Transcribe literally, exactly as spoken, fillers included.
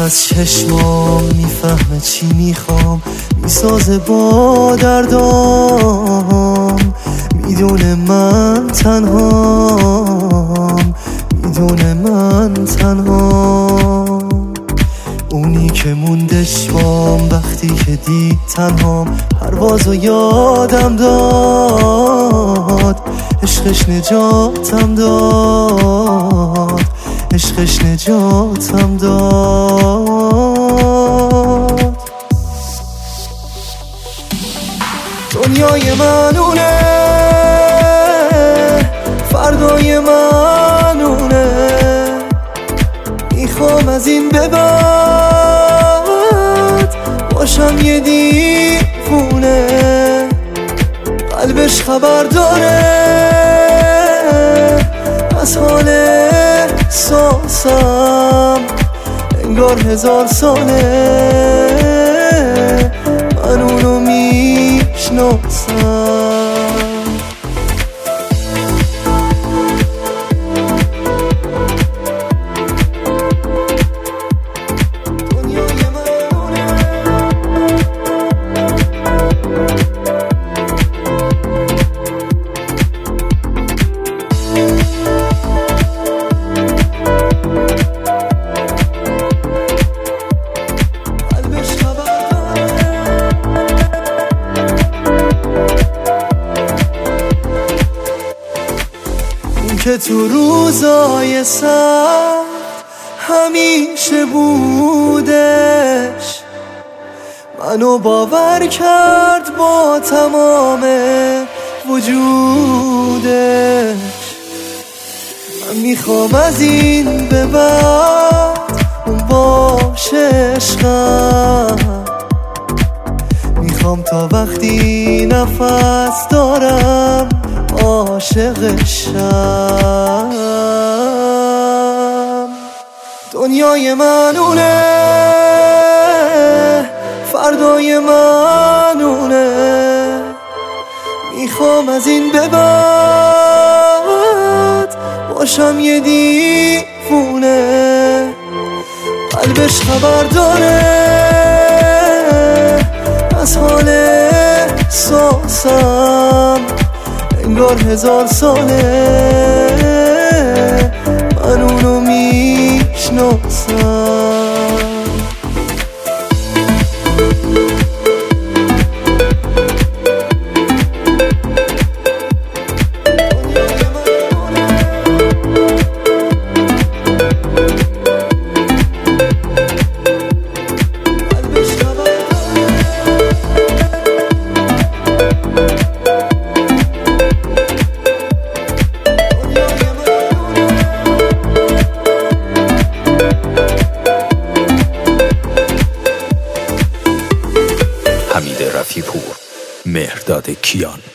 از چشمام میفهمه چی میخوام، میسازه با دردام، میدونه من تنهام، میدونه من تنهام. اونی که موندش بام وقتی که دید تنهام، پروازو یادم داد، عشقش نجاتم داد، عشقش نجاتم داد. دنیای من اونه، فردای من اونه، میخوام از این به بعد باشم یه دیوونه. قلبش خبر داره از حال احساسم، انگار هزار ساله من اونو میشناسم. که تو روزای سخت همیشه بودش، منو باور کرد با تمام وجودش. من میخوام از این به بعد اون باشه عشقم، میخوام تا وقتی نفس دارم عاشقشم. دنیای من اونه، فردای من اونه، میخوام از این به بعد باشم یه دیوونه. قلبش خبر داره از حال احساسم، انگار هزار ساله من اونو میشناسم. حمید رفیع‌پور، مهرداد کیان.